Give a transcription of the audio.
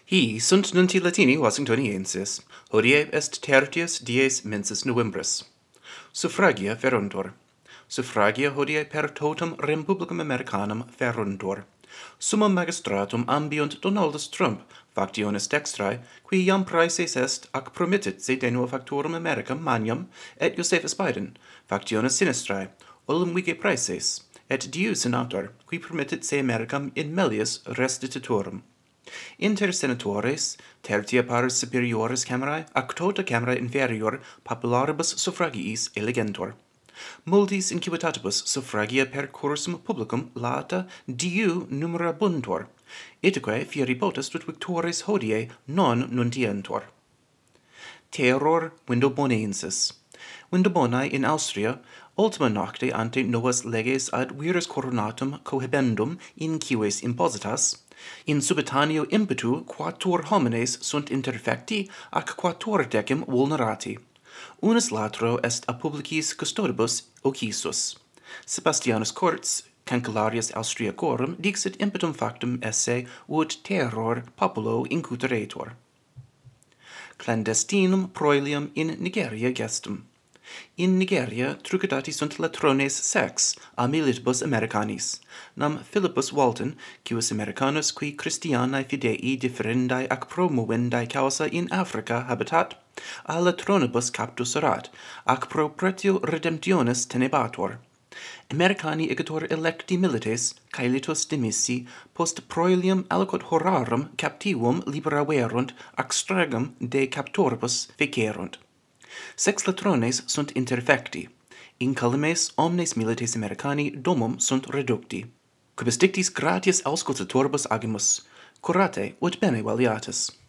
Hi sunt nunti Latini Washingtoniensis, hodie est tertius dies mensis Novembris. Suffragia feruntur. Suffragia hodie per totum Republicum Americanum feruntur. Summum magistratum ambiunt Donaldus Trump, factionis dextrae, qui iam praeses est ac promittit se de nuo factorum Americam magnum, et Josephus Biden, factionis sinistrae, olim vige praeses, et diu senator, qui permittit se Americam in melius restitutorum. Inter senatores, tertia pars superiores camerae, ac tota camera inferior popularibus suffragiis elegentur. Multis incubitatibus suffragia per cursum publicum lata diu numerabuntur, itaque fieri potest ut victores hodie non nuntientur. Terror Vindobonensis. Vindobonae in Austria, ultima nocte ante novas leges ad virus coronatum cohibendum in cives impositas, in subitaneo impetu quattuor homines sunt interfecti ac quattuor decim vulnerati. Unus latro est a publicis custodibus occisus. Sebastianus Kurz, Cancellarius Austriacorum, dixit impetum factum esse ut terror populo incuteretur. Clandestinum proelium in Nigeria gestum. In Nigeria trucidati sunt latrones sex a militibus Americanis, nam Philippus Walton, quis Americanus qui Christianae fidei differendae ac promovendae causa in Africa habitat, a latronibus captus erat, ac pro pretio redemptionis tenebator. Americani igitur electi milites, caelitus demissi, post proelium aliquot horarum captivum libera verunt, ac stragum de captoribus fecerunt. Sex latrones sunt interfecti, incalimes omnes milites Americani domum sunt reducti. Quibus dictis gratias auscultatoribus agimus, curate ut bene valiatis.